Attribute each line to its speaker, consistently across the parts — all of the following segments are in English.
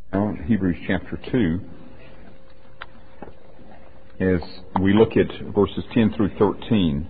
Speaker 1: Now, Hebrews chapter 2, as we look at verses 10 through 13.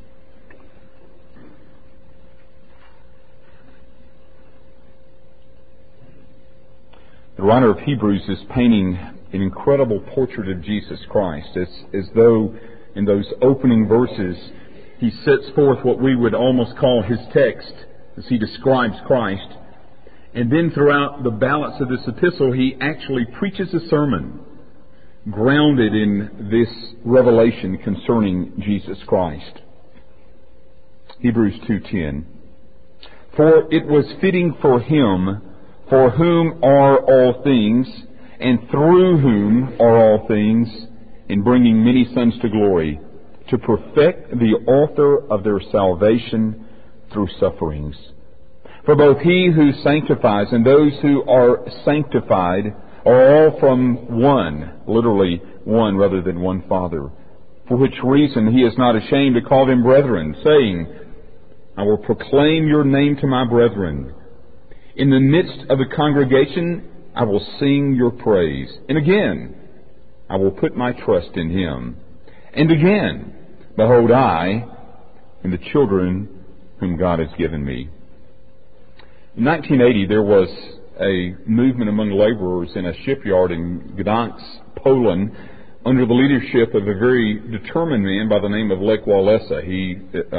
Speaker 1: The writer of Hebrews is painting an incredible portrait of Jesus Christ, as though in those opening verses he sets forth what we would almost call his text as he describes Christ. And then throughout the balance of this epistle, he actually preaches a sermon grounded in this revelation concerning Jesus Christ. Hebrews 2:10. For it was fitting for him, for whom are all things, and through whom are all things, in bringing many sons to glory, to perfect the author of their salvation through sufferings. For both he who sanctifies and those who are sanctified are all from one, literally one rather than one Father. For which reason he is not ashamed to call them brethren, saying, I will proclaim your name to my brethren. In the midst of the congregation I will sing your praise. And again, I will put my trust in him. And again, behold, I and the children whom God has given me. In 1980, there was a movement among laborers in a shipyard in Gdansk, Poland, under the leadership of a very determined man by the name of Lech Walesa. He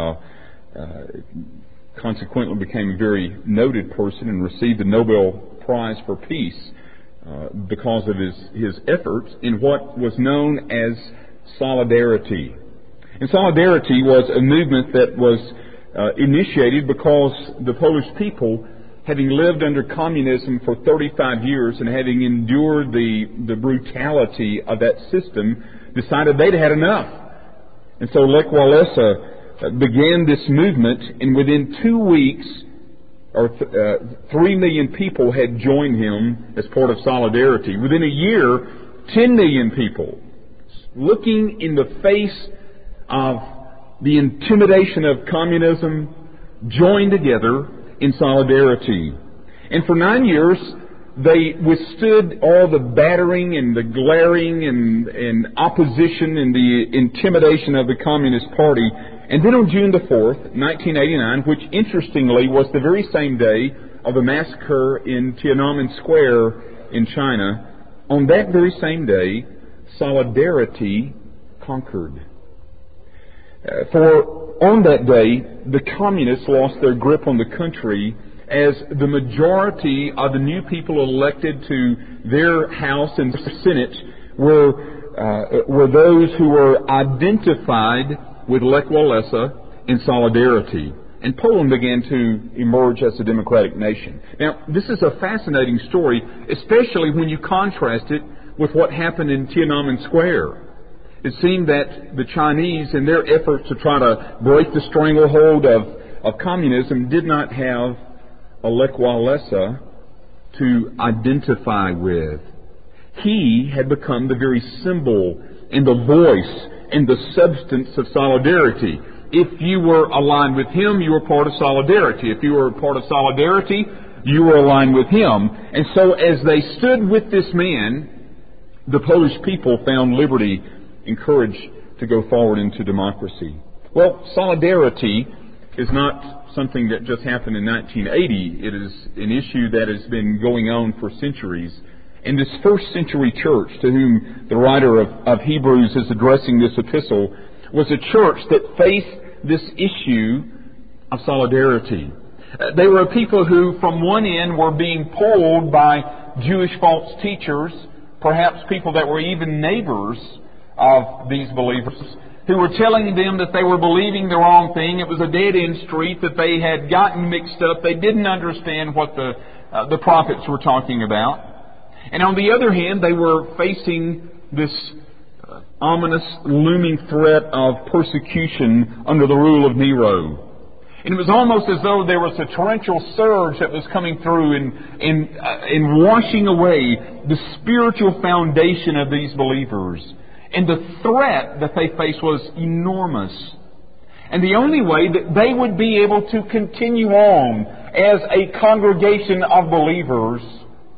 Speaker 1: consequently became a very noted person and received the Nobel Prize for Peace because of his efforts in what was known as Solidarity. And Solidarity was a movement that was initiated because the Polish people, having lived under communism for 35 years and having endured the brutality of that system, decided they'd had enough. And so Lech Walesa began this movement, and within 2 weeks, 3 million people had joined him as part of Solidarity. Within a year, 10 million people, looking in the face of the intimidation of communism, joined together in Solidarity. And for 9 years, they withstood all the battering and the glaring and opposition and the intimidation of the Communist Party. And then on June the 4th, 1989, which interestingly was the very same day of the massacre in Tiananmen Square in China, on that very same day, Solidarity conquered. For on that day, the communists lost their grip on the country as the majority of the new people elected to their House and Senate were those who were identified with Lech Walesa in Solidarity. And Poland began to emerge as a democratic nation. Now, this is a fascinating story, especially when you contrast it with what happened in Tiananmen Square. It seemed that the Chinese, in their efforts to try to break the stranglehold of communism, did not have a Lech Walesa to identify with. He had become the very symbol and the voice and the substance of Solidarity. If you were aligned with him, you were part of Solidarity. If you were part of Solidarity, you were aligned with him. And so as they stood with this man, the Polish people found liberty and courage to go forward into democracy. Well, Solidarity is not something that just happened in 1980. It is an issue that has been going on for centuries. And this first century church to whom the writer of Hebrews is addressing this epistle was a church that faced this issue of solidarity. They were a people who from one end were being pulled by Jewish false teachers, perhaps people that were even neighbors of these believers, who were telling them that they were believing the wrong thing. It was a dead-end street, that they had gotten mixed up. They didn't understand what the prophets were talking about. And on the other hand, they were facing this ominous, looming threat of persecution under the rule of Nero. And it was almost as though there was a torrential surge that was coming through and washing away the spiritual foundation of these believers. And the threat that they faced was enormous. And the only way that they would be able to continue on as a congregation of believers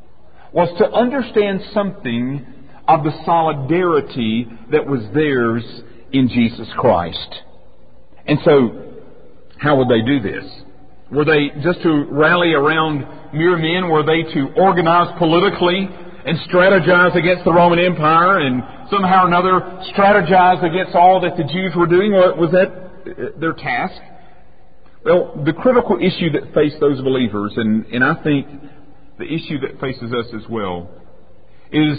Speaker 1: was to understand something of the solidarity that was theirs in Jesus Christ. And so, how would they do this? Were they just to rally around mere men? Were they to organize politically and strategize against the Roman Empire and somehow or another strategize against all that the Jews were doing? Or was that their task? Well, the critical issue that faced those believers, and I think the issue that faces us as well, is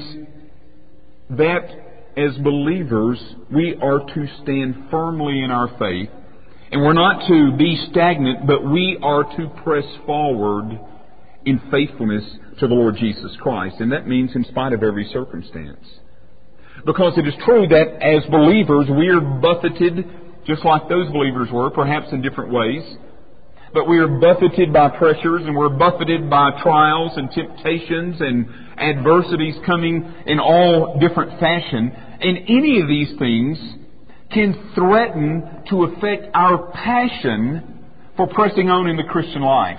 Speaker 1: that as believers we are to stand firmly in our faith, and we're not to be stagnant, but we are to press forward in faithfulness to the Lord Jesus Christ. And that means in spite of every circumstance. Because it is true that as believers we are buffeted just like those believers were, perhaps in different ways. But we are buffeted by pressures, and we're buffeted by trials and temptations and adversities coming in all different fashion. And any of these things can threaten to affect our passion for pressing on in the Christian life.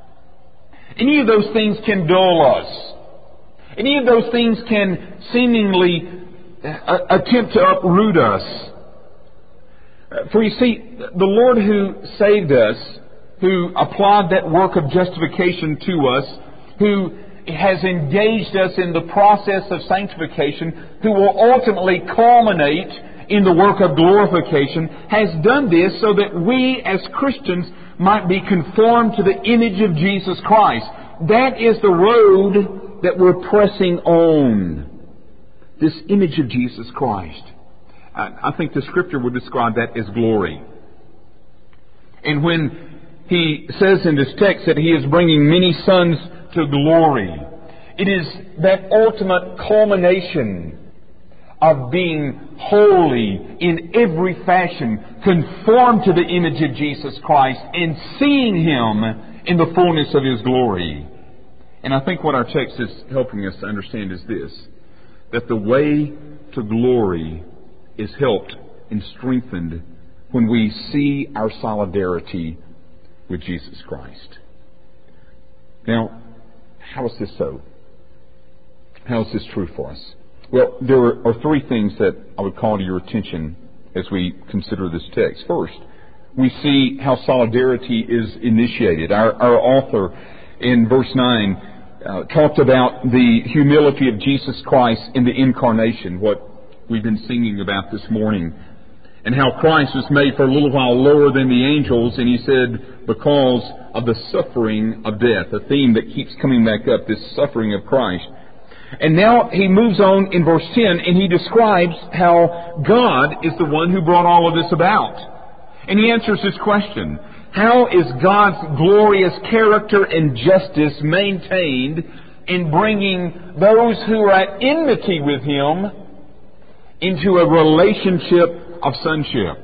Speaker 1: Any of those things can dull us. Any of those things can seemingly attempt to uproot us. For you see, the Lord who saved us, who applied that work of justification to us, who has engaged us in the process of sanctification, who will ultimately culminate in the work of glorification, has done this so that we as Christians might be conformed to the image of Jesus Christ. That is the road that we're pressing on. This image of Jesus Christ. I think the Scripture would describe that as glory. And when he says in this text that he is bringing many sons to glory, it is that ultimate culmination of being holy in every fashion, conformed to the image of Jesus Christ, and seeing Him in the fullness of His glory. And I think what our text is helping us to understand is this, that the way to glory is helped and strengthened when we see our solidarity with Jesus Christ. Now, how is this so? How is this true for us? Well, there are three things that I would call to your attention as we consider this text. First, we see how solidarity is initiated. Our author in verse 9 talked about the humility of Jesus Christ in the incarnation, what we've been singing about this morning, and how Christ was made for a little while lower than the angels, and he said, because of the suffering of death, a theme that keeps coming back up, this suffering of Christ. And now he moves on in verse 10, and he describes how God is the one who brought all of this about. And he answers this question: how is God's glorious character and justice maintained in bringing those who are at enmity with Him into a relationship of sonship?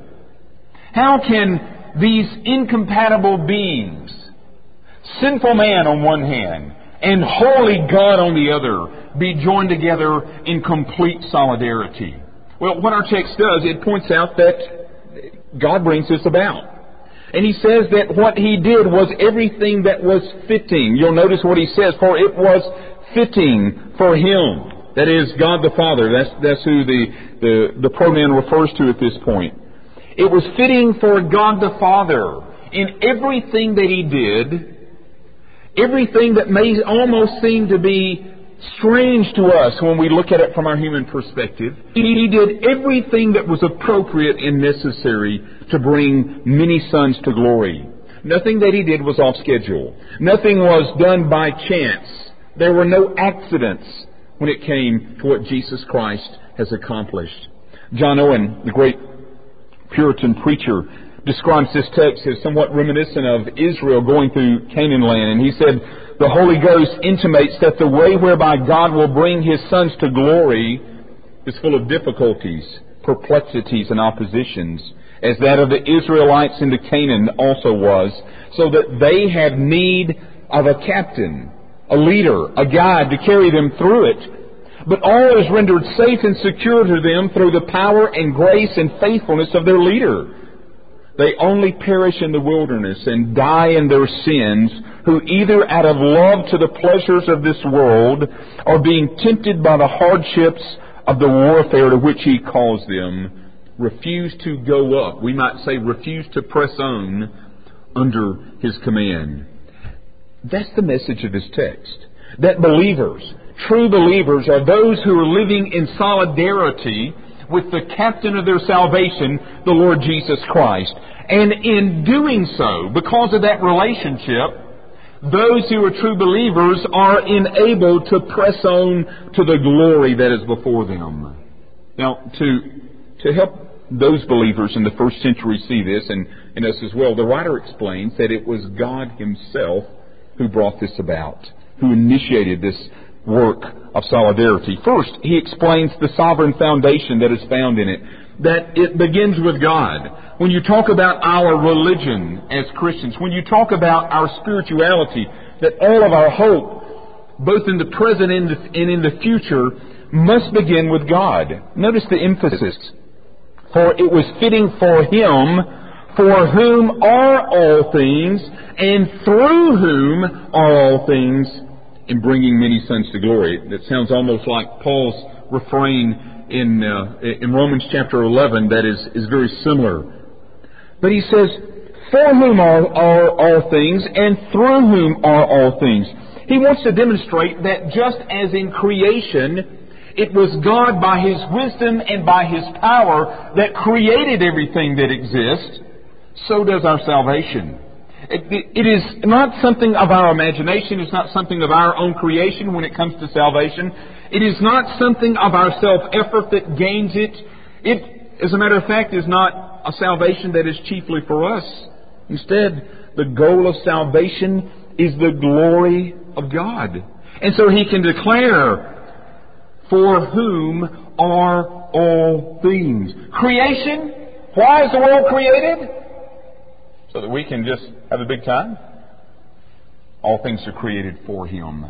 Speaker 1: How can these incompatible beings, sinful man on one hand and holy God on the other, be joined together in complete solidarity? Well, what our text does, it points out that God brings this about. And he says that what He did was everything that was fitting. You'll notice what he says, for it was fitting for Him. That is, God the Father. That's who the pronoun refers to at this point. It was fitting for God the Father in everything that He did, everything that may almost seem to be strange to us when we look at it from our human perspective. He did everything that was appropriate and necessary to bring many sons to glory. Nothing that He did was off schedule. Nothing was done by chance. There were no accidents when it came to what Jesus Christ has accomplished. John Owen, the great Puritan preacher, describes this text as somewhat reminiscent of Israel going through Canaan land. And he said, the Holy Ghost intimates that the way whereby God will bring His sons to glory is full of difficulties, perplexities, and oppositions, as that of the Israelites into Canaan also was, so that they have need of a captain, a leader, a guide to carry them through it. But all is rendered safe and secure to them through the power and grace and faithfulness of their leader. They only perish in the wilderness and die in their sins, who either out of love to the pleasures of this world or being tempted by the hardships of the warfare to which He calls them, refuse to go up. We might say refuse to press on under His command. That's the message of this text. That believers, true believers, are those who are living in solidarity with the captain of their salvation, the Lord Jesus Christ. And in doing so, because of that relationship, those who are true believers are enabled to press on to the glory that is before them. Now, to help those believers in the first century see this, and us as well, the writer explains that it was God Himself who brought this about, who initiated this work of solidarity. First, he explains the sovereign foundation that is found in it, that it begins with God. When you talk about our religion as Christians, when you talk about our spirituality, that all of our hope, both in the present and in the future, must begin with God. Notice the emphasis. For it was fitting for Him, for whom are all things, and through whom are all things, in bringing many sons to glory. That sounds almost like Paul's refrain in Romans chapter 11 that is very similar. But he says, for whom are all things, and through whom are all things. He wants to demonstrate that just as in creation, it was God by His wisdom and by His power that created everything that exists, so does our salvation. It is not something of our imagination. It's not something of our own creation when it comes to salvation. It is not something of our self-effort that gains it. It, as a matter of fact, is not a salvation that is chiefly for us. Instead, the goal of salvation is the glory of God. And so He can declare, for whom are all things. Creation? Why is the world created? So that we can just have a big time? All things are created for Him.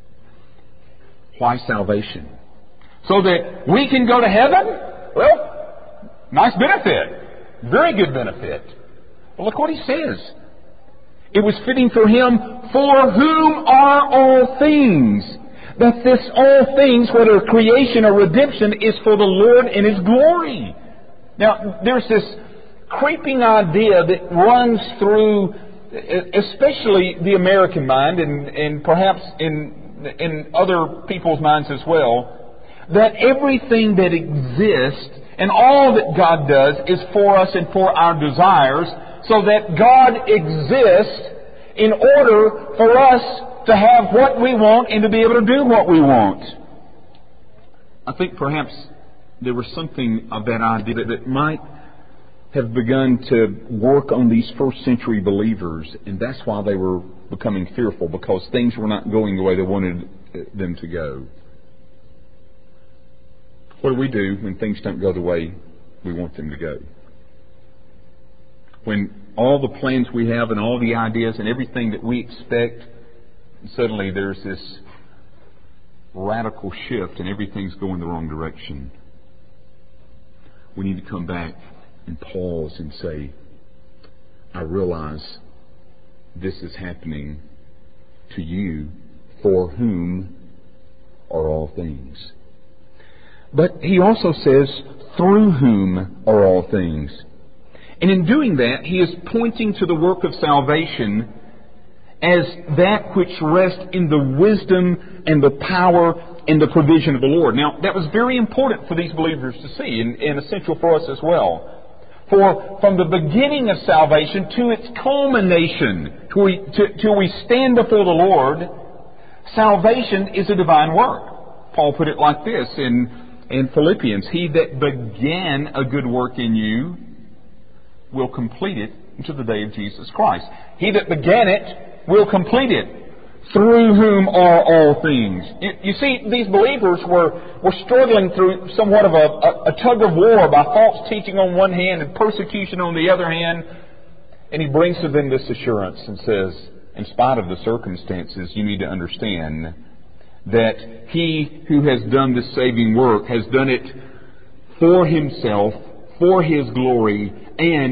Speaker 1: Why salvation? So that we can go to heaven? Well, nice benefit. Very good benefit. But look what he says. It was fitting for Him, for whom are all things. That this all things, whether creation or redemption, is for the Lord and His glory. Now, there's this creeping idea that runs through, especially the American mind, and perhaps in other people's minds as well, that everything that exists and all that God does is for us and for our desires, so that God exists in order for us to have what we want and to be able to do what we want. I think perhaps there was something of that idea that might have begun to work on these first century believers, and that's why they were becoming fearful, because things were not going the way they wanted them to go. What do we do when things don't go the way we want them to go? When all the plans we have and all the ideas and everything that we expect, suddenly there's this radical shift and everything's going the wrong direction. We need to come back and pause and say, I realize this is happening to you, for whom are all things. But he also says, through whom are all things. And in doing that, he is pointing to the work of salvation as that which rests in the wisdom and the power and the provision of the Lord. Now, that was very important for these believers to see, and essential for us as well. For from the beginning of salvation to its culmination, till we stand before the Lord, salvation is a divine work. Paul put it like this in Philippians, He that began a good work in you will complete it until the day of Jesus Christ. He that began it will complete it. Through whom are all things. You see, these believers were struggling through somewhat of a tug of war by false teaching on one hand and persecution on the other hand. And he brings to them this assurance and says, in spite of the circumstances, you need to understand that He who has done this saving work has done it for Himself, for His glory, and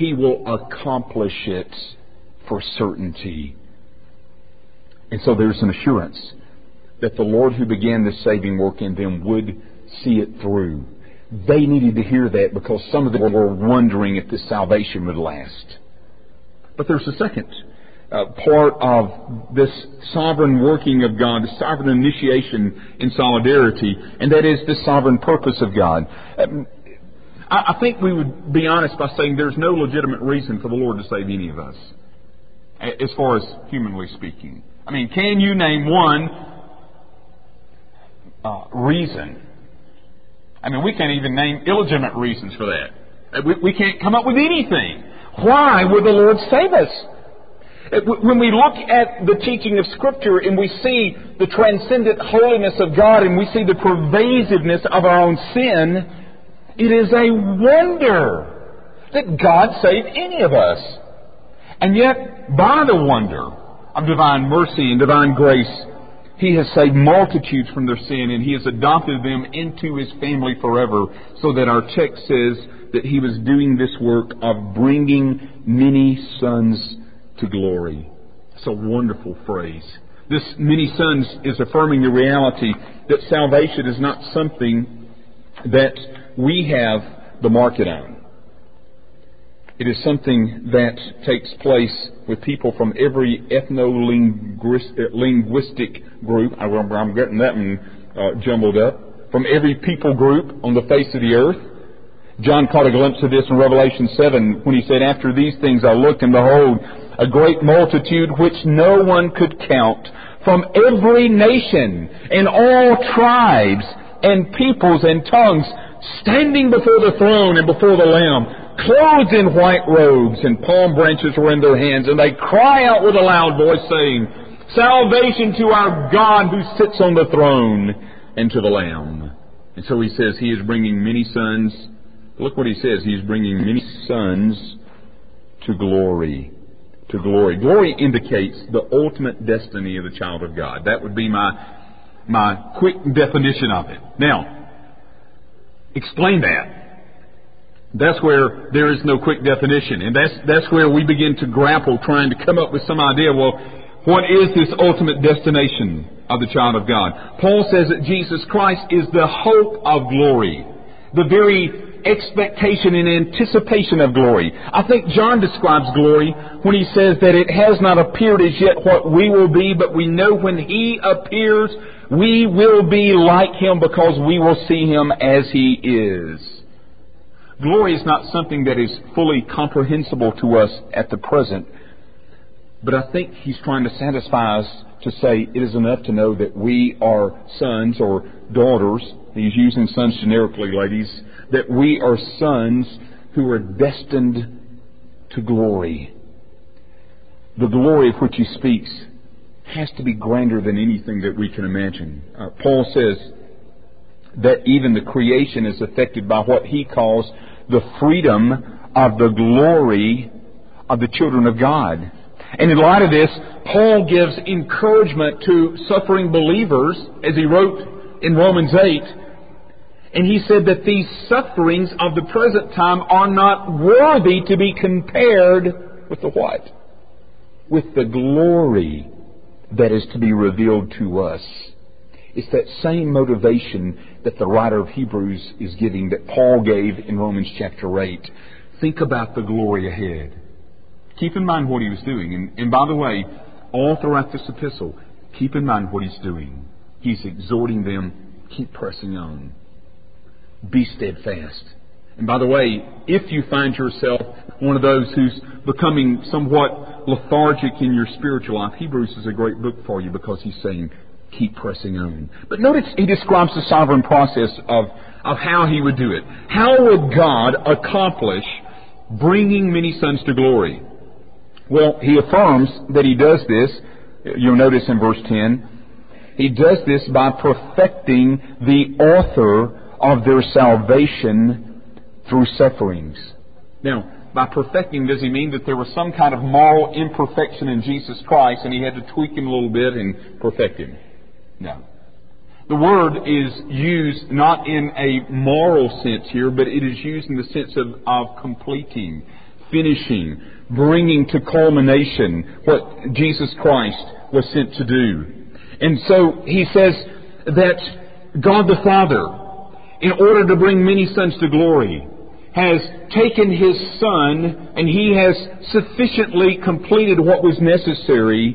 Speaker 1: He will accomplish it for certainty. And so there's an assurance that the Lord who began this saving work in them would see it through. They needed to hear that because some of them were wondering if this salvation would last. But there's a second part of this sovereign working of God, the sovereign initiation in solidarity, and that is the sovereign purpose of God. I think we would be honest by saying there's no legitimate reason for the Lord to save any of us, as far as humanly speaking. I mean, can you name one reason? I mean, we can't even name illegitimate reasons for that. We can't come up with anything. Why would the Lord save us? When we look at the teaching of Scripture and we see the transcendent holiness of God and we see the pervasiveness of our own sin, it is a wonder that God saved any of us. And yet, by the wonder of divine mercy and divine grace, He has saved multitudes from their sin, and He has adopted them into His family forever, so that our text says that He was doing this work of bringing many sons to glory. It's a wonderful phrase. This many sons is affirming the reality that salvation is not something that we have the market on. It is something that takes place with people from every ethno-linguistic group. I'm getting that one jumbled up. From every people group on the face of the earth. John caught a glimpse of this in Revelation 7 when he said, "After these things I looked, and behold, a great multitude which no one could count, from every nation and all tribes and peoples and tongues, standing before the throne and before the Lamb, clothed in white robes, and palm branches were in their hands, and they cry out with a loud voice, saying, Salvation to our God who sits on the throne and to the Lamb." And so he says he is bringing many sons. Look what he says. He is bringing many sons to glory. To glory. Glory indicates the ultimate destiny of the child of God. That would be my quick definition of it. Now, explain that. That's where there is no quick definition. And that's where we begin to grapple, trying to come up with some idea, well, what is this ultimate destination of the child of God? Paul says that Jesus Christ is the hope of glory, the very expectation and anticipation of glory. I think John describes glory when he says that it has not appeared as yet what we will be, but we know when He appears, we will be like Him because we will see Him as He is. Glory is not something that is fully comprehensible to us at the present, but I think he's trying to satisfy us to say it is enough to know that we are sons or daughters. He's using sons generically, ladies. That we are sons who are destined to glory. The glory of which he speaks has to be grander than anything that we can imagine. Paul says that even the creation is affected by what he calls the freedom of the glory of the children of God. And in light of this, Paul gives encouragement to suffering believers, as he wrote in Romans 8. And he said that these sufferings of the present time are not worthy to be compared with the what? With the glory that is to be revealed to us. It's that same motivation that the writer of Hebrews is giving that Paul gave in Romans chapter 8. Think about the glory ahead. Keep in mind what he was doing. And by the way, all throughout this epistle, keep in mind what he's doing. He's exhorting them, keep pressing on. Be steadfast. And by the way, if you find yourself one of those who's becoming somewhat lethargic in your spiritual life, Hebrews is a great book for you because he's saying, keep pressing on. But notice he describes the sovereign process of how he would do it. How would God accomplish bringing many sons to glory? Well, he affirms that he does this. You'll notice in verse 10, he does this by perfecting the author of their salvation through sufferings. Now, by perfecting, does he mean that there was some kind of moral imperfection in Jesus Christ and he had to tweak him a little bit and perfect him? No. The word is used not in a moral sense here, but it is used in the sense of completing, finishing, bringing to culmination what Jesus Christ was sent to do. And so he says that God the Father, in order to bring many sons to glory, has taken His Son, and He has sufficiently completed what was necessary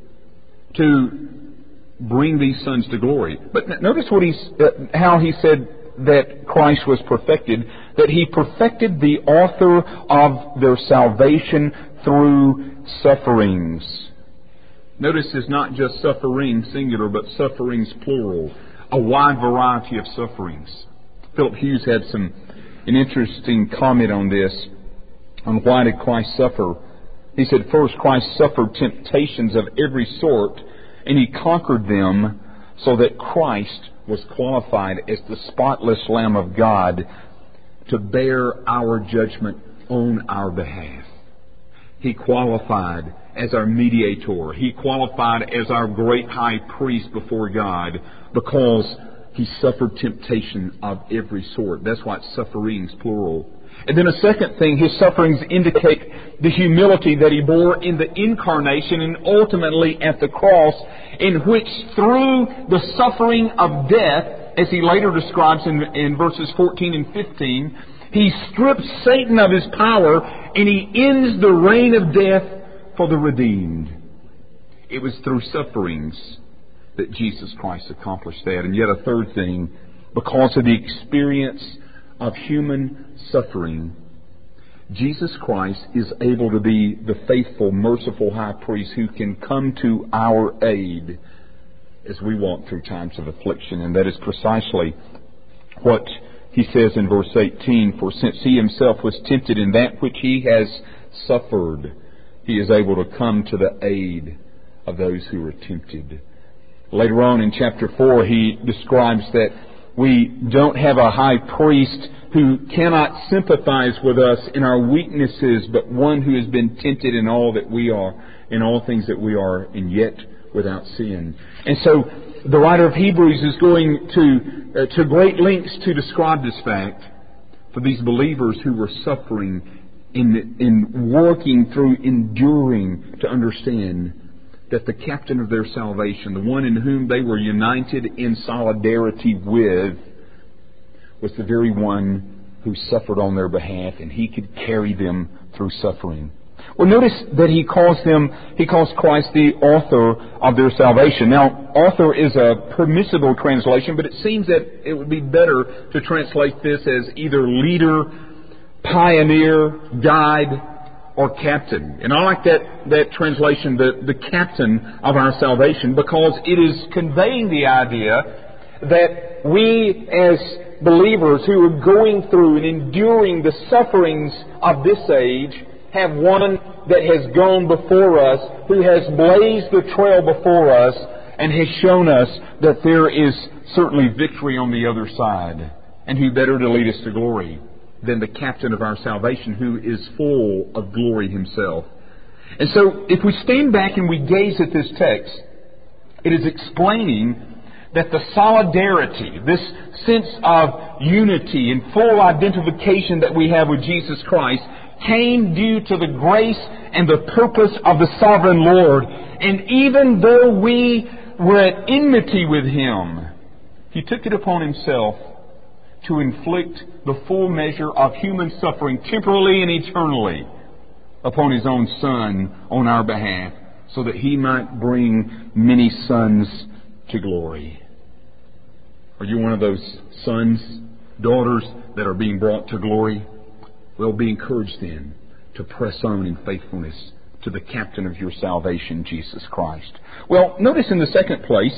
Speaker 1: to bring these sons to glory. But notice how he said that Christ was perfected, that He perfected the author of their salvation through sufferings. Notice it's not just suffering singular, but sufferings plural. A wide variety of sufferings. Philip Hughes had an interesting comment on this, on why did Christ suffer. He said, first, Christ suffered temptations of every sort, and He conquered them so that Christ was qualified as the spotless Lamb of God to bear our judgment on our behalf. He qualified as our mediator. He qualified as our great high priest before God because He suffered temptation of every sort. That's why it's sufferings, plural. And then a second thing, His sufferings indicate the humility that He bore in the incarnation and ultimately at the cross, in which through the suffering of death, as He later describes in verses 14 and 15, He strips Satan of his power and He ends the reign of death for the redeemed. It was through sufferings that Jesus Christ accomplished that. And yet a third thing, because of the experience of human suffering, Jesus Christ is able to be the faithful, merciful high priest who can come to our aid as we walk through times of affliction. And that is precisely what He says in verse 18, for since He Himself was tempted in that which He has suffered, He is able to come to the aid of those who are tempted. Later on in chapter 4, he describes that we don't have a high priest who cannot sympathize with us in our weaknesses, but one who has been tempted in all that we are, in all things that we are, and yet without sin. And so the writer of Hebrews is going to great lengths to describe this fact for these believers who were suffering in working through enduring to understand that the captain of their salvation, the one in whom they were united in solidarity with, was the very one who suffered on their behalf, and He could carry them through suffering. Well, notice that He calls Christ the author of their salvation. Now, author is a permissible translation, but it seems that it would be better to translate this as either leader, pioneer, guide, or captain. And I like that translation, the captain of our salvation, because it is conveying the idea that we as believers who are going through and enduring the sufferings of this age have one that has gone before us, who has blazed the trail before us and has shown us that there is certainly victory on the other side, and who better to lead us to glory than the captain of our salvation, who is full of glory Himself. And so, if we stand back and we gaze at this text, it is explaining that the solidarity, this sense of unity and full identification that we have with Jesus Christ, came due to the grace and the purpose of the sovereign Lord. And even though we were at enmity with Him, He took it upon Himself to inflict the full measure of human suffering, temporally and eternally, upon His own Son on our behalf, so that He might bring many sons to glory. Are you one of those sons, daughters that are being brought to glory? Well, be encouraged then to press on in faithfulness to the captain of your salvation, Jesus Christ. Well, notice in the second place,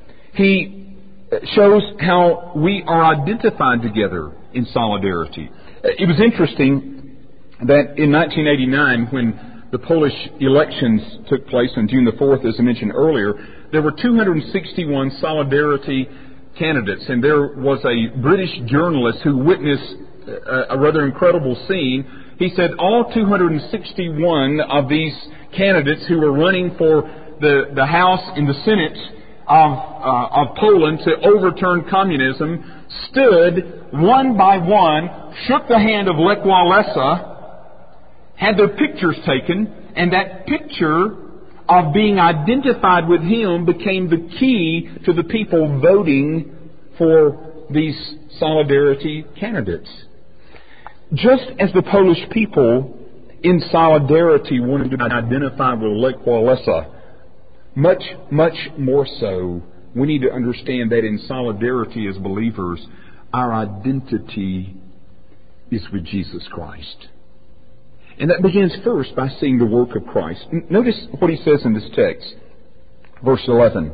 Speaker 1: He shows how we are identified together in solidarity. It was interesting that in 1989, when the Polish elections took place on June the 4th, as I mentioned earlier, there were 261 solidarity candidates, and there was a British journalist who witnessed a rather incredible scene. He said all 261 of these candidates who were running for the House and the Senate of Poland to overturn communism stood one by one, shook the hand of Lech Walesa, had their pictures taken, and that picture of being identified with Him became the key to the people voting for these solidarity candidates. Just as the Polish people in solidarity wanted to be identified with Lech Walesa, much more so, we need to understand that in solidarity as believers, our identity is with Jesus Christ. And that begins first by seeing the work of Christ. Notice what he says in this text. Verse 11.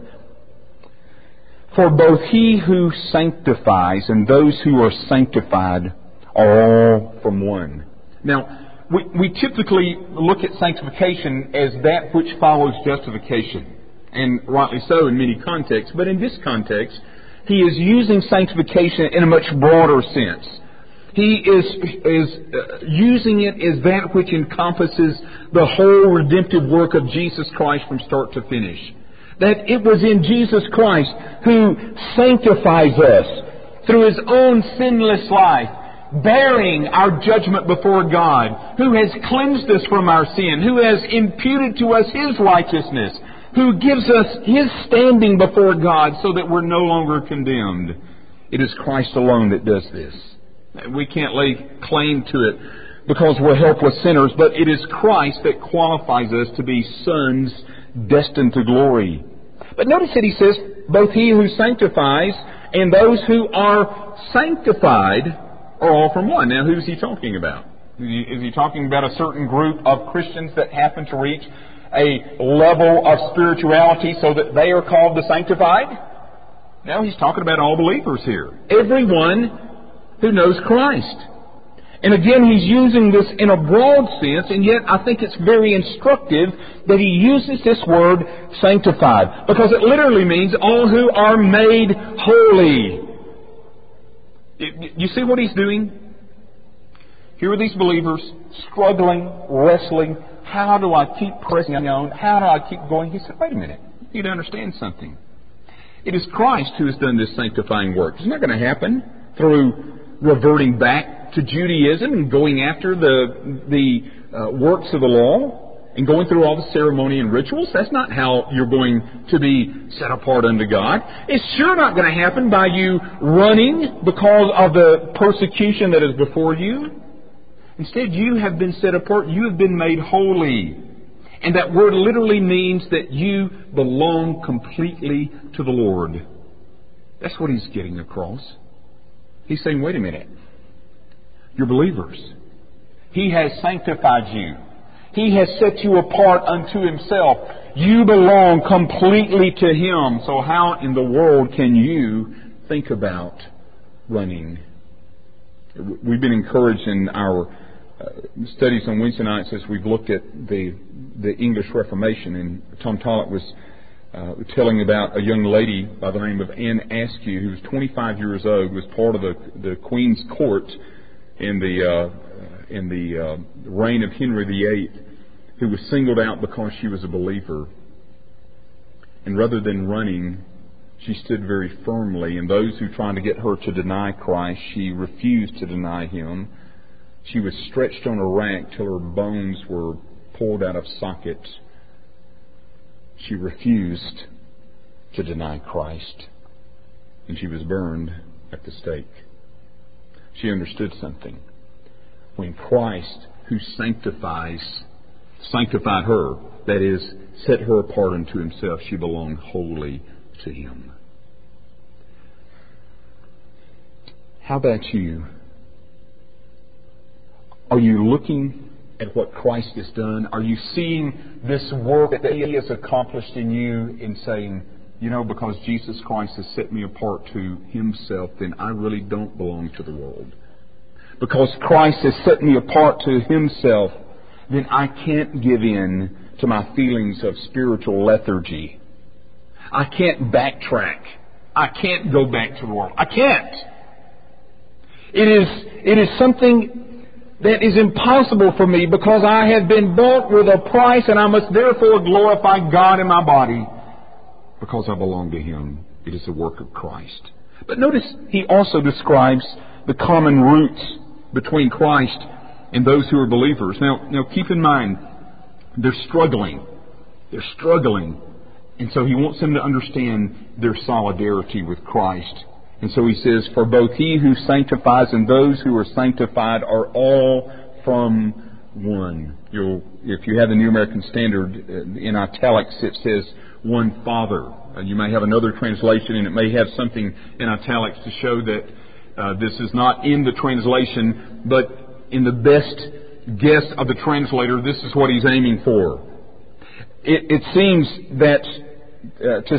Speaker 1: For both He who sanctifies and those who are sanctified are all from one. Now, we typically look at sanctification as that which follows justification. And rightly so in many contexts. But in this context, he is using sanctification in a much broader sense. He is using it as that which encompasses the whole redemptive work of Jesus Christ from start to finish. That it was in Jesus Christ who sanctifies us through His own sinless life, bearing our judgment before God, who has cleansed us from our sin, who has imputed to us His righteousness, who gives us His standing before God so that we're no longer condemned. It is Christ alone that does this. We can't lay claim to it because we're helpless sinners, but it is Christ that qualifies us to be sons destined to glory. But notice that he says, both He who sanctifies and those who are sanctified are all from one. Now, who's he talking about? Is he talking about a certain group of Christians that happen to reach a level of spirituality so that they are called the sanctified? No, he's talking about all believers here. Everyone who knows Christ. And again, he's using this in a broad sense, and yet I think it's very instructive that he uses this word sanctified, because it literally means all who are made holy. You see what he's doing? Here are these believers struggling, wrestling. How do I keep pressing on? How do I keep going? He said, wait a minute. You need to understand something. It is Christ who has done this sanctifying work. It's not going to happen through reverting back to Judaism and going after the works of the law and going through all the ceremony and rituals. That's not how you're going to be set apart unto God. It's sure not going to happen by you running because of the persecution that is before you. Instead, you have been set apart. You have been made holy. And that word literally means that you belong completely to the Lord. That's what he's getting across. He's saying, wait a minute. You're believers. He has sanctified you. He has set you apart unto Himself. You belong completely to Him. So how in the world can you think about running? We've been encouraged in our studies on Wednesday nights as we've looked at the English Reformation, and Tom Tollett was telling about a young lady by the name of Anne Askew, who was 25 years old, was part of the Queen's Court in the reign of Henry VIII, who was singled out because she was a believer. And rather than running, she stood very firmly, and those who tried to get her to deny Christ, she refused to deny Him. She was stretched on a rack till her bones were pulled out of sockets. She refused to deny Christ, and she was burned at the stake. She understood something. When Christ, who sanctified her, that is, set her apart unto Himself, she belonged wholly to Him. How about you? Are you looking at what Christ has done? Are you seeing this work that He has accomplished in you and saying, you know, because Jesus Christ has set me apart to Himself, then I really don't belong to the world. Because Christ has set me apart to Himself, then I can't give in to my feelings of spiritual lethargy. I can't backtrack. I can't go back to the world. I can't. It is something that is impossible for me because I have been bought with a price, and I must therefore glorify God in my body because I belong to Him. It is the work of Christ. But notice he also describes the common roots between Christ in those who are believers. Now keep in mind, they're struggling. They're struggling. And so he wants them to understand their solidarity with Christ. And so he says, for both he who sanctifies and those who are sanctified are all from one. If you have the New American Standard, in italics it says one Father. You may have another translation and it may have something in italics to show that this is not in the translation, but in the best guess of the translator, this is what he's aiming for. It seems that to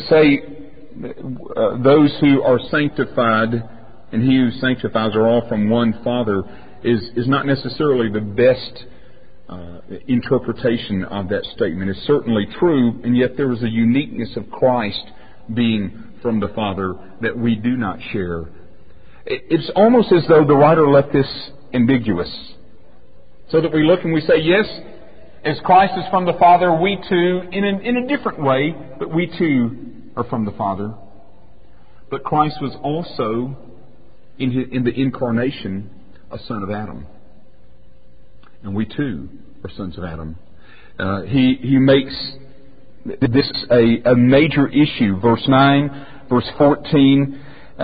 Speaker 1: say those who are sanctified and he who sanctifies are all from one Father is not necessarily the best interpretation of that statement. It's certainly true, and yet there is a uniqueness of Christ being from the Father that we do not share. It's almost as though the writer left this ambiguous, so that we look and we say, yes, as Christ is from the Father, we too, in a different way, but we too are from the Father. But Christ was also, in the incarnation, a son of Adam. And we too are sons of Adam. He makes this a major issue. Verse 9, verse 14,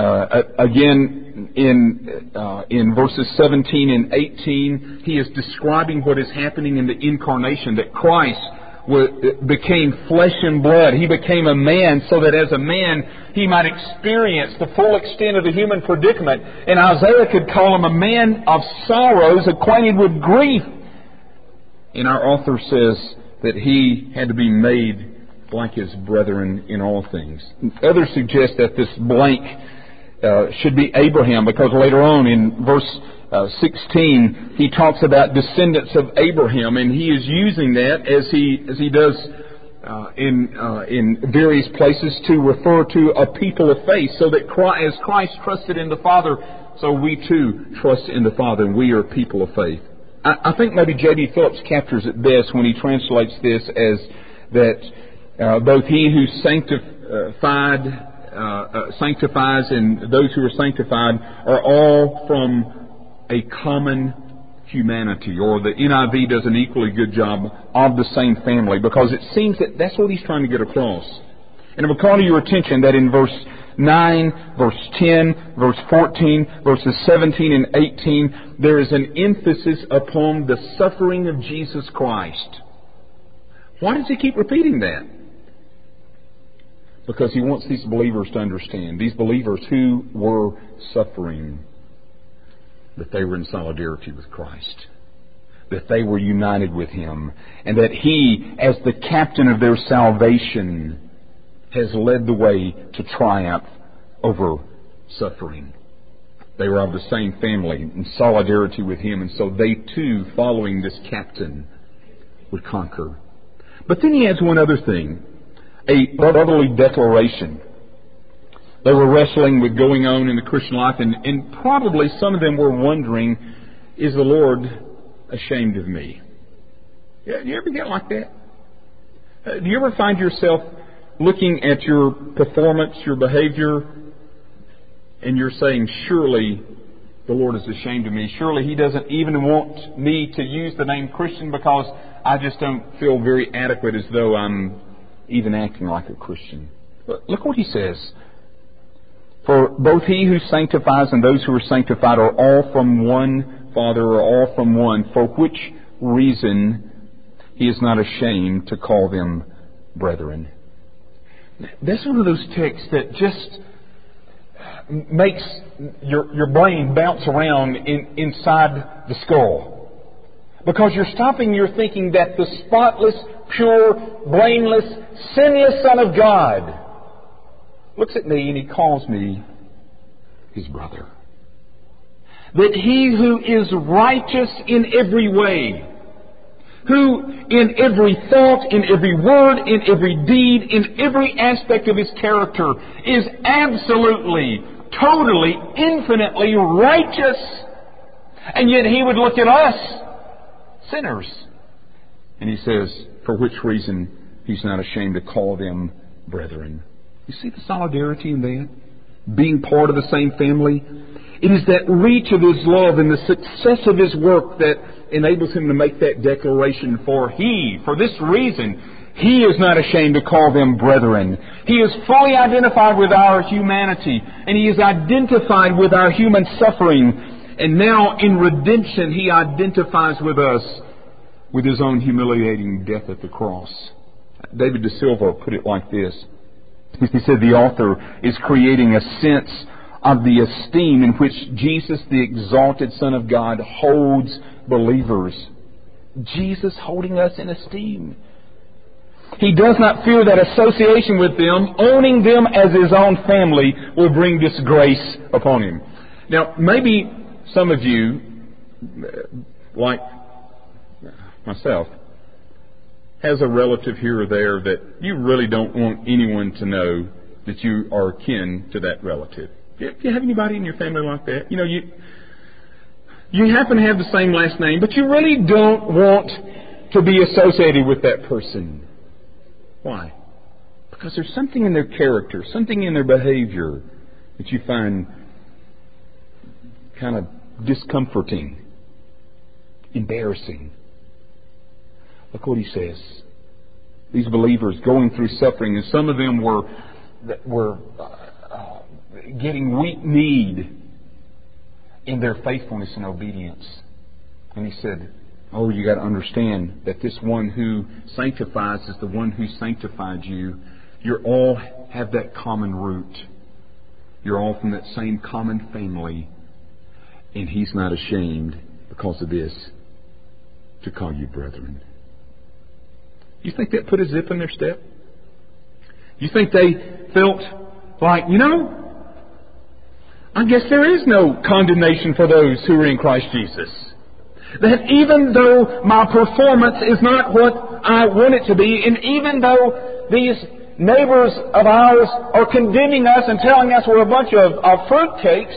Speaker 1: again in verses 17 and 18, he is describing what is happening in the incarnation, that Christ became flesh and blood. He became a man so that as a man he might experience the full extent of the human predicament. And Isaiah could call him a man of sorrows, acquainted with grief. And our author says that he had to be made like his brethren in all things. Others suggest that this blank should be Abraham, because later on in verse 16 he talks about descendants of Abraham, and he is using that as he does in various places to refer to a people of faith. So that as Christ trusted in the Father, so we too trust in the Father, and we are people of faith. I think maybe J.B. Phillips captures it best when he translates this as that both he who sanctifies and those who are sanctified are all from a common humanity. Or the NIV does an equally good job of the same family, because it seems that that's what he's trying to get across. And I will call to your attention that in verse 9, verse 10, verse 14, verses 17 and 18, there is an emphasis upon the suffering of Jesus Christ. Why does he keep repeating that? Because he wants these believers to understand, these believers who were suffering, that they were in solidarity with Christ, that they were united with Him, and that He, as the captain of their salvation, has led the way to triumph over suffering. They were of the same family, in solidarity with Him, and so they too, following this captain, would conquer. But then he adds one other thing, a brotherly declaration. They were wrestling with going on in the Christian life, and probably some of them were wondering, is the Lord ashamed of me? Do you ever get like that? Do you ever find yourself looking at your performance, your behavior, and you're saying, surely the Lord is ashamed of me. Surely He doesn't even want me to use the name Christian, because I just don't feel very adequate, as though I'm even acting like a Christian. Look what he says. For both he who sanctifies and those who are sanctified are all from one Father, or all from one, for which reason He is not ashamed to call them brethren. That's one of those texts that just makes your brain bounce around inside the skull. Because you're stopping, you're thinking that the spotless, pure, blameless, sinless Son of God looks at me and He calls me His brother. That He who is righteous in every way, who in every thought, in every word, in every deed, in every aspect of His character is absolutely, totally, infinitely righteous, and yet He would look at us, sinners, and He says, for which reason He's not ashamed to call them brethren. You see the solidarity in that? Being part of the same family. It is that reach of His love and the success of His work that enables him to make that declaration, for this reason, he is not ashamed to call them brethren. He is fully identified with our humanity, and he is identified with our human suffering. And now in redemption, he identifies with us with his own humiliating death at the cross. David De Silva put it like this. He said the author is creating a sense of the esteem in which Jesus, the exalted Son of God, holds believers. Jesus holding us in esteem. He does not fear that association with them, owning them as his own family, will bring disgrace upon him. Now, maybe some of you, like myself, has a relative here or there that you really don't want anyone to know that you are kin to that relative. Do you have anybody in your family like that? You know, you happen to have the same last name, but you really don't want to be associated with that person. Why? Because there's something in their character, something in their behavior that you find kind of discomforting, embarrassing. Look what he says. These believers going through suffering, and some of them were getting weak-kneed in their faithfulness and obedience. And he said, oh, you got to understand that this one who sanctifies is the one who sanctified you. You all have that common root. You're all from that same common family. And he's not ashamed because of this to call you brethren. You think that put a zip in their step? You think they felt like, I guess there is no condemnation for those who are in Christ Jesus. That even though my performance is not what I want it to be, and even though these neighbors of ours are condemning us and telling us we're a bunch of fruitcakes,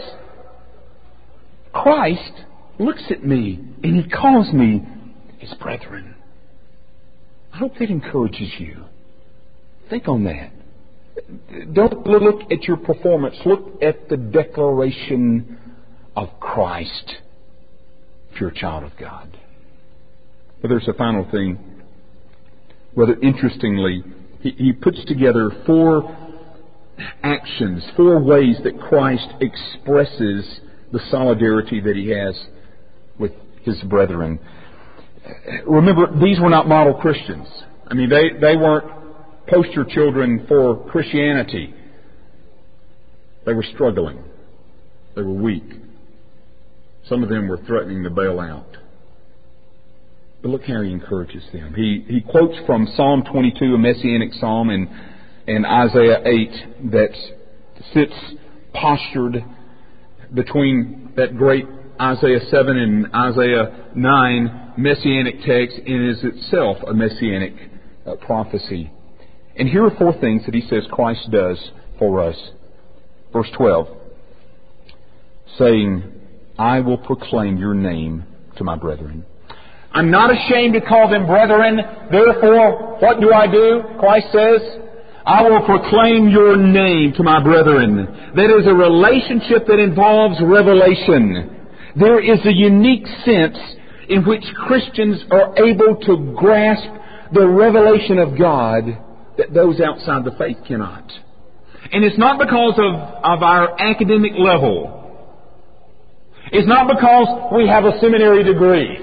Speaker 1: Christ looks at me and He calls me His brethren. I hope that encourages you. Think on that. Don't look at your performance. Look at the declaration of Christ if you're a child of God. But there's a final thing. Rather interestingly, he puts together 4 actions, 4 ways that Christ expresses the solidarity that He has with His brethren. Remember, these were not model Christians. I mean, they weren't poster children for Christianity. They were struggling. They were weak. Some of them were threatening to bail out. But look how He encourages them. He quotes from Psalm 22, a messianic psalm, and Isaiah 8 that sits postured between that great Isaiah 7 and Isaiah 9 messianic text, and is itself a messianic prophecy. And here are 4 things that he says Christ does for us. Verse 12, saying, I will proclaim your name to my brethren. I'm not ashamed to call them brethren. Therefore, what do I do? Christ says, I will proclaim your name to my brethren. That is a relationship that involves revelation. There is a unique sense in which Christians are able to grasp the revelation of God that those outside the faith cannot. And it's not because of our academic level. It's not because we have a seminary degree.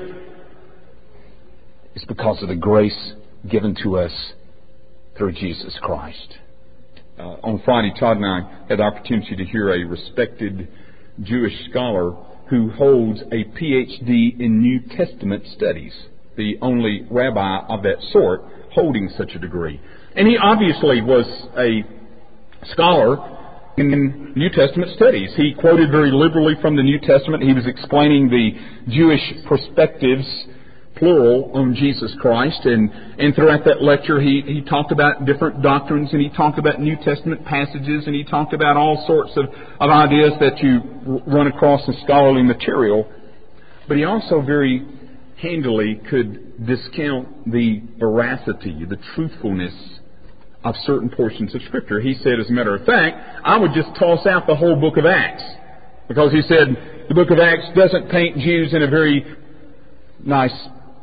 Speaker 1: It's because of the grace given to us through Jesus Christ. On Friday, Todd and I had the opportunity to hear a respected Jewish scholar who holds a PhD in New Testament studies, the only rabbi of that sort holding such a degree. And he obviously was a scholar in New Testament studies. He quoted very liberally from the New Testament. He was explaining the Jewish perspectives, plural, on Jesus Christ. And throughout that lecture, he talked about different doctrines, and he talked about New Testament passages, and he talked about all sorts of ideas that you run across in scholarly material. But he also very handily could discount the veracity, the truthfulness of certain portions of Scripture. He said, as a matter of fact, I would just toss out the whole book of Acts, because he said the book of Acts doesn't paint Jews in a very nice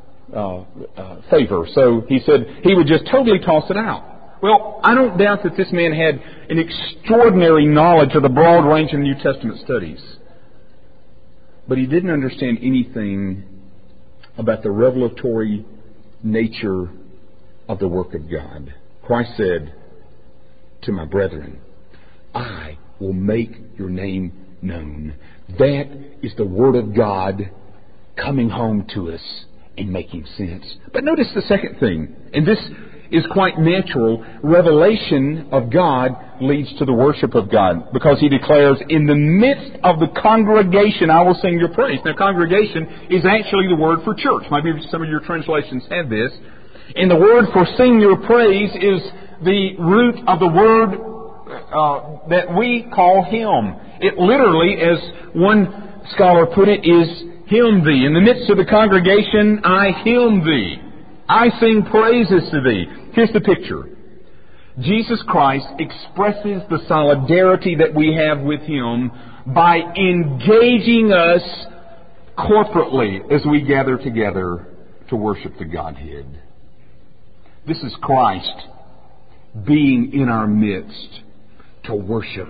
Speaker 1: favor. So he said he would just totally toss it out. Well, I don't doubt that this man had an extraordinary knowledge of the broad range of New Testament studies. But he didn't understand anything about the revelatory nature of the work of God. Christ said to my brethren, I will make your name known. That is the Word of God coming home to us and making sense. But notice the second thing, and this is quite natural. Revelation of God leads to the worship of God, because He declares, in the midst of the congregation I will sing your praise. Now, congregation is actually the word for church. Maybe some of your translations have this. And the word for sing your praise is the root of the word that we call hymn. It literally, as one scholar put it, is hymn thee. In the midst of the congregation, I hymn thee. I sing praises to thee. Here's the picture. Jesus Christ expresses the solidarity that we have with Him by engaging us corporately as we gather together to worship the Godhead. This is Christ being in our midst to worship,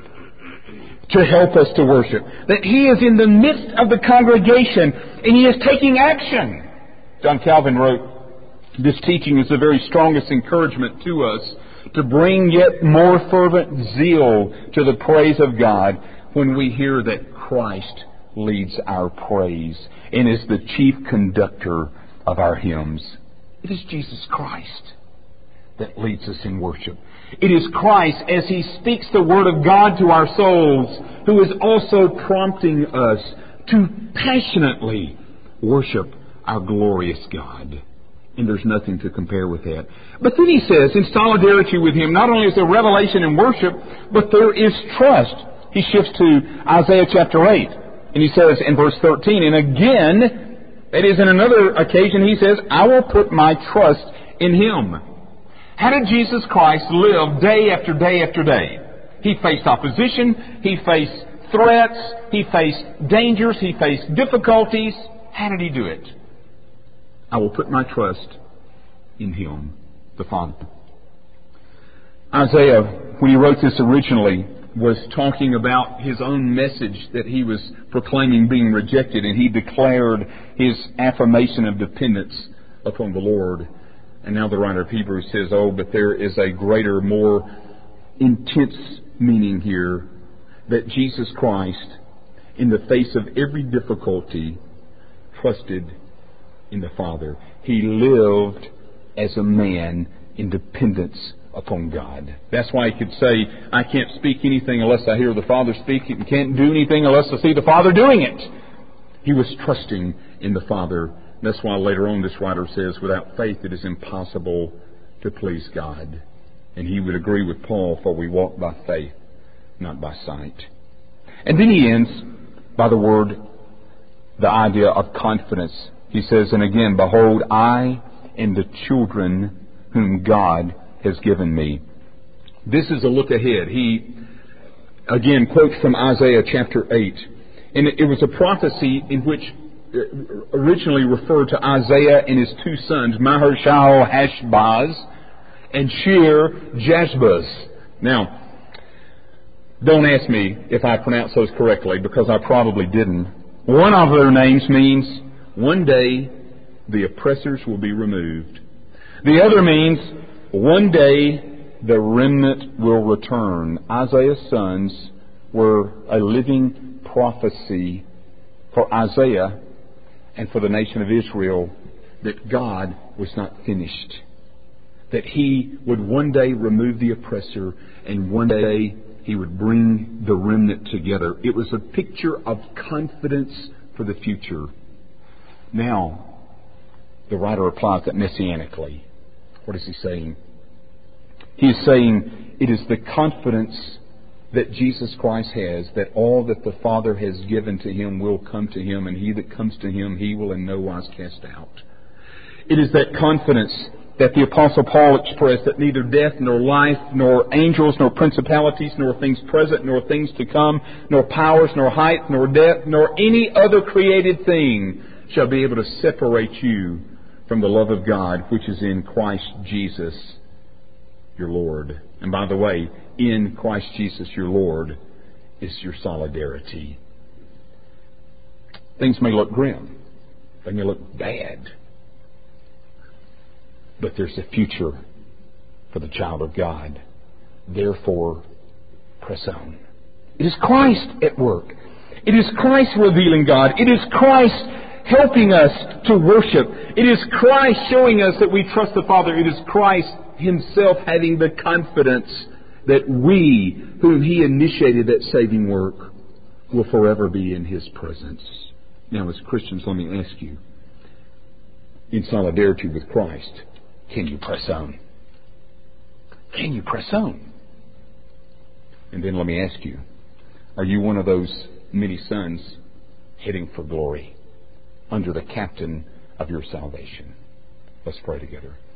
Speaker 1: to help us to worship. That He is in the midst of the congregation and He is taking action. John Calvin wrote, this teaching is the very strongest encouragement to us to bring yet more fervent zeal to the praise of God when we hear that Christ leads our praise and is the chief conductor of our hymns. It is Jesus Christ that leads us in worship. It is Christ, as He speaks the Word of God to our souls, who is also prompting us to passionately worship our glorious God. And there's nothing to compare with that. But then he says, in solidarity with Him, not only is there revelation and worship, but there is trust. He shifts to Isaiah chapter 8. And he says in verse 13, and again, that is in another occasion, he says, I will put my trust in Him. How did Jesus Christ live day after day after day? He faced opposition. He faced threats. He faced dangers. He faced difficulties. How did He do it? I will put my trust in Him, the Father. Isaiah, when he wrote this originally, was talking about his own message that he was proclaiming being rejected, and he declared his affirmation of dependence upon the Lord. And now the writer of Hebrews says, oh, but there is a greater, more intense meaning here, that Jesus Christ, in the face of every difficulty, trusted in the Father. He lived as a man in dependence upon God. That's why he could say, I can't speak anything unless I hear the Father speak it, and can't do anything unless I see the Father doing it. He was trusting in the Father. That's why later on this writer says, without faith it is impossible to please God. And he would agree with Paul, for we walk by faith, not by sight. And then he ends by the word, the idea of confidence. He says, and again, behold, I and the children whom God has given me. This is a look ahead. He, again, quotes from Isaiah chapter 8. And it was a prophecy in which originally referred to Isaiah and his two sons, Maher-shalal-hash-baz and Shear-jashbaz. Now, don't ask me if I pronounced those correctly, because I probably didn't. One of their names means, one day the oppressors will be removed. The other means, one day the remnant will return. Isaiah's sons were a living prophecy for Isaiah and for the nation of Israel that God was not finished. That He would one day remove the oppressor, and one day He would bring the remnant together. It was a picture of confidence for the future. Now, the writer applies that messianically. What is he saying? He is saying it is the confidence that Jesus Christ has, that all that the Father has given to Him will come to Him, and he that comes to Him He will in no wise cast out. It is that confidence that the Apostle Paul expressed, that neither death, nor life, nor angels, nor principalities, nor things present, nor things to come, nor powers, nor height, nor depth, nor any other created thing shall be able to separate you from the love of God which is in Christ Jesus your Lord. And by the way, in Christ Jesus your Lord is your solidarity. Things may look grim. They may look bad. But there's a future for the child of God. Therefore, press on. It is Christ at work. It is Christ revealing God. It is Christ helping us to worship. It is Christ showing us that we trust the Father. It is Christ Himself having the confidence that we, whom He initiated that saving work, will forever be in His presence. Now, as Christians, let me ask you, in solidarity with Christ, can you press on? Can you press on? And then let me ask you, are you one of those many sons heading for glory under the captain of your salvation? Let's pray together.